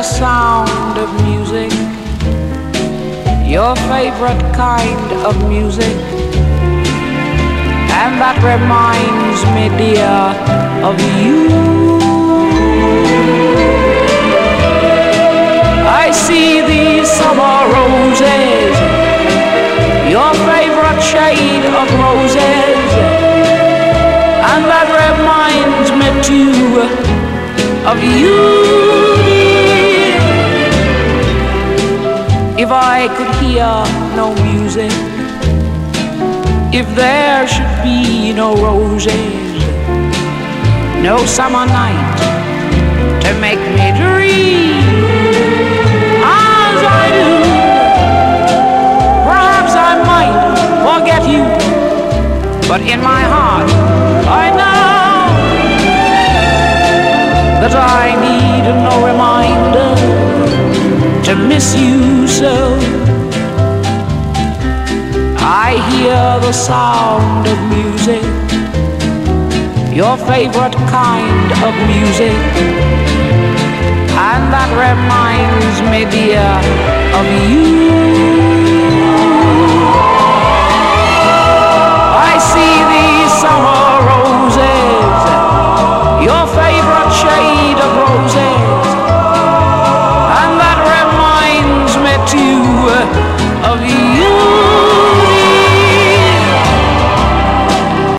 sound of music, your favorite kind of music, and that reminds me, dear, of you. I see these summer roses, your favorite shade of roses, and that reminds me too of you. If I could hear no music, if there should be no roses, no summer night to make me dream as I do, perhaps I might forget you, but in my heart I know that I need no reminder to miss you so. I hear the sound of music, your favorite kind of music, and that reminds me, dear, of you. I see